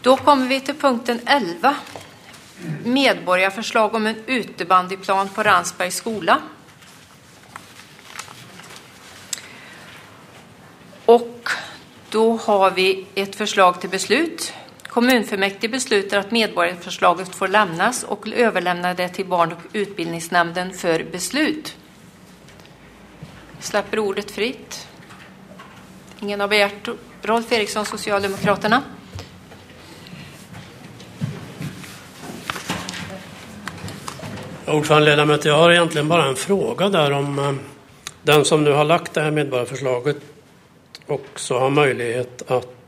Då kommer vi till punkten 11. Medborgarförslag om en utebandyplan på Ransbergs skola. Och då har vi ett förslag till beslut. Kommunfullmäktige beslutar att medborgarförslaget får lämnas och överlämna det till barn- och utbildningsnämnden för beslut. Släpper ordet fritt. Ingen har begärt. Rolf Eriksson, Socialdemokraterna. Ordförande, ledamöter, jag har egentligen bara en fråga där om den som nu har lagt det här medborgarförslaget också har möjlighet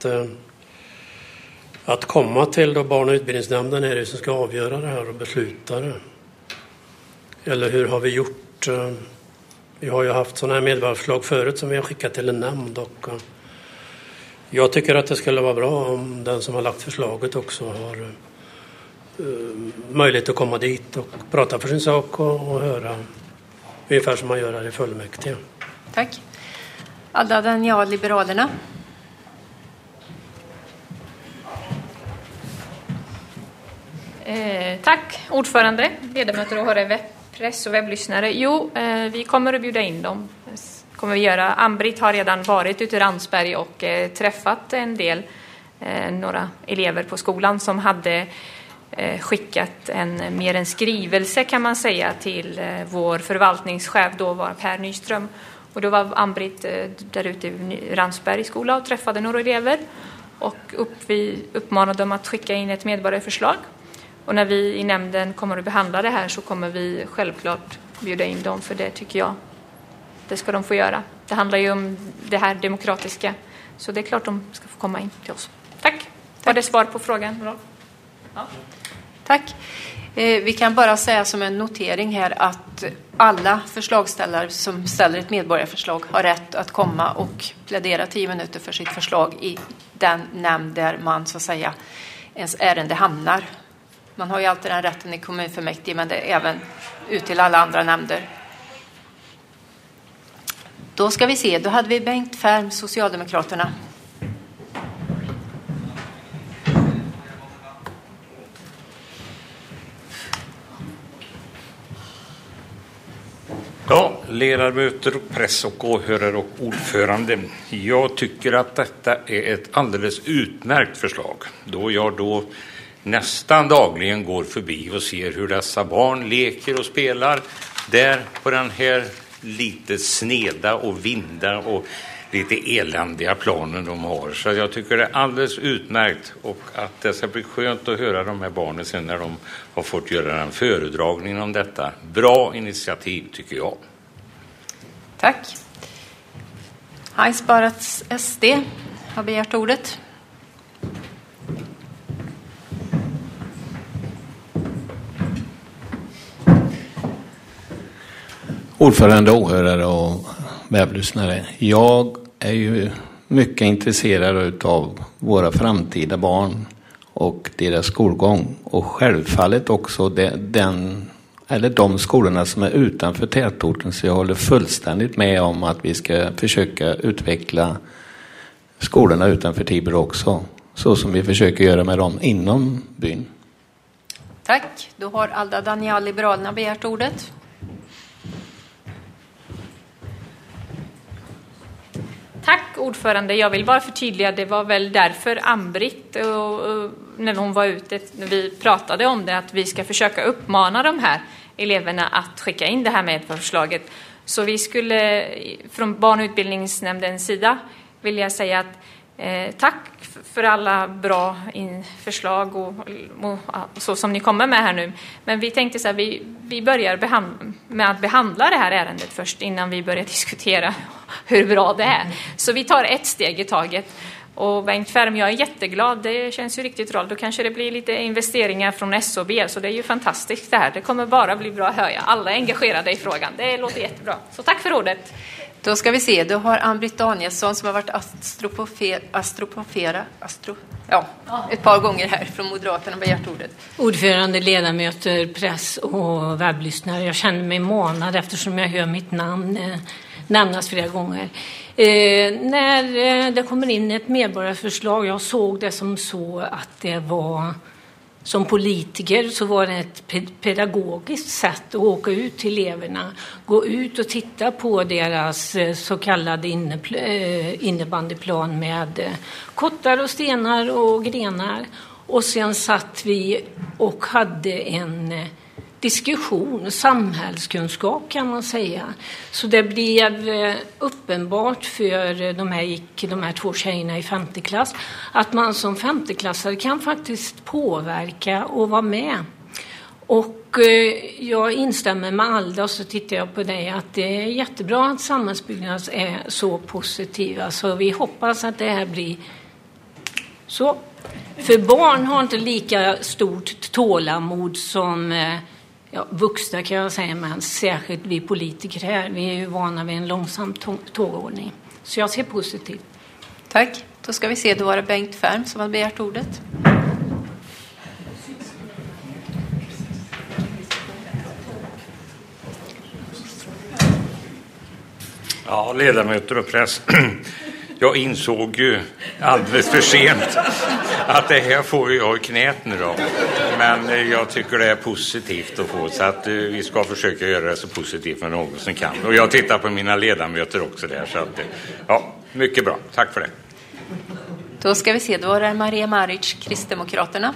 att komma till då barn- och utbildningsnämnden är det som ska avgöra det här och besluta det. Eller hur har vi gjort? Vi har ju haft sådana här medborgarförslag förut som vi har skickat till en nämnd och jag tycker att det skulle vara bra om den som har lagt förslaget också har möjlighet att komma dit och prata för sin sak och höra ungefär som man gör här i fullmäktige. Tack. Alda Daniel, Liberalerna. Tack ordförande, ledamöter och press och webblyssnare. Vi kommer att bjuda in dem. Kommer vi göra. Ambrit har redan varit ute i Ransberg och träffat en del, några elever på skolan som hade skickat mer en skrivelse kan man säga till vår förvaltningschef, då var Per Nyström. Och då var Ambrit där ute i Ransberg skola och träffade några elever och vi uppmanade dem att skicka in ett medborgarförslag. Och när vi i nämnden kommer att behandla det här så kommer vi självklart bjuda in dem, för det tycker jag det ska de få göra. Det handlar ju om det här demokratiska, så det är klart de ska få komma in till oss. Tack. Var det svar på frågan? Ja. Tack. Vi kan bara säga som en notering här att alla förslagställare som ställer ett medborgarförslag har rätt att komma och plädera 10 minuter för sitt förslag i den nämnd där man så att säga ens ärende hamnar. Man har ju alltid den rätten i kommunfullmäktige, men det är även ut till alla andra nämnder. Då ska vi se, då hade vi Bengt Färm, Socialdemokraterna. Ja, ledamöter, press och åhörare och ordförande. Jag tycker att detta är ett alldeles utmärkt förslag. Då jag nästan dagligen går förbi och ser hur dessa barn leker och spelar där på den här lite sneda och vinda och lite eländiga planen de har. Så jag tycker det är alldeles utmärkt, och att det ska bli skönt att höra de här barnen sen när de har fått göra en föredragning om detta. Bra initiativ tycker jag. Tack. Hajsbarats SD har begärt ordet. Ordförande, åhörare och webblyssnare. Jag är ju mycket intresserad av våra framtida barn och deras skolgång. Och självfallet också de skolorna som är utanför tätorten. Så jag håller fullständigt med om att vi ska försöka utveckla skolorna utanför Tibro också. Så som vi försöker göra med dem inom byn. Tack. Då har Alda Daniel, Liberalerna, begärt ordet. Tack ordförande. Jag vill bara förtydliga, det var väl därför Ambrit och när hon var ute, när vi pratade om det, att vi ska försöka uppmana de här eleverna att skicka in det här med förslaget. Så vi skulle från barn- och utbildningsnämndens sida vill jag säga att tack för alla bra förslag och så som ni kommer med här nu. Men vi tänkte så här, vi börjar med att behandla det här ärendet först innan vi börjar diskutera hur bra det är. Så vi tar ett steg i taget. Och Bengt Färm, jag är jätteglad. Det känns ju riktigt bra. Då kanske det blir lite investeringar från SOB. Så det är ju fantastiskt det här. Det kommer bara bli bra, hör jag. Alla är engagerade i frågan. Det låter jättebra. Så tack för ordet. Då ska vi se. Då har Ambrit Danielsson som har varit ett par gånger här från Moderaterna begärt ordet. Ordförande, ledamöter, press och webblyssnare. Jag känner mig månad eftersom jag hör mitt namn nämnas flera gånger. När det kommer in ett medborgarförslag, jag såg det som så att det var, som politiker så var det ett pedagogiskt sätt att åka ut till eleverna, gå ut och titta på deras så kallade innebandyplan med kottar och stenar och grenar. Och sen satt vi och hade en diskussion, samhällskunskap kan man säga. Så det blev uppenbart för de här 2 tjejerna i 5:e klass att man som 5:e-klassare kan faktiskt påverka och vara med. Och jag instämmer med Alda och så tittar jag på dig att det är jättebra att samhällsbyggnad är så positiva. Så vi hoppas att det här blir så. För barn har inte lika stort tålamod som vuxna kan jag säga, men särskilt vi politiker här. Vi är ju vana vid en långsam tågordning. Så jag ser positivt. Tack. Då ska vi se, då var det Bengt Färm som har begärt ordet. Ja, ledamöter och press. Jag insåg ju alldeles för sent att det här får jag i knät nu då. Men jag tycker det är positivt att få, så att vi ska försöka göra det så positivt med någon som kan. Och jag tittar på mina ledamöter också där, så att ja, mycket bra. Tack för det. Då ska vi se, då är det Maria Maric, Kristdemokraterna.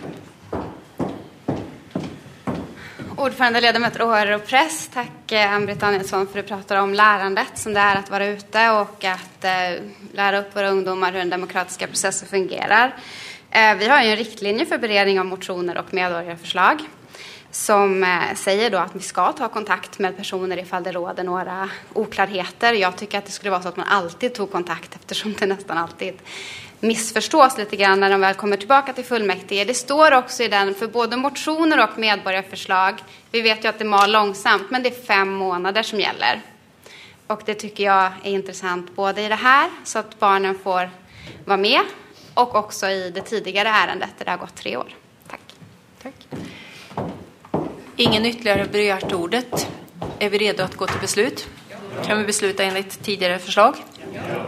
Ordförande, ledamöter, åhörare och press. Tack Ann-Britt Danielsson för att du pratar om lärandet som det är att vara ute och att lära upp våra ungdomar hur den demokratiska processen fungerar. Vi har ju en riktlinje för beredning av motioner och medborgarförslag som säger då att vi ska ta kontakt med personer ifall det råder några oklarheter. Jag tycker att det skulle vara så att man alltid tog kontakt, eftersom det nästan alltid missförstås lite grann när de väl kommer tillbaka till fullmäktige. Det står också i den för både motioner och medborgarförslag. Vi vet ju att det mal långsamt, men det är 5 månader som gäller. Och det tycker jag är intressant både i det här så att barnen får vara med och också i det tidigare ärendet där det har gått 3 år. Tack. Tack. Ingen ytterligare begärt ordet. Är vi redo att gå till beslut? Kan vi besluta enligt tidigare förslag?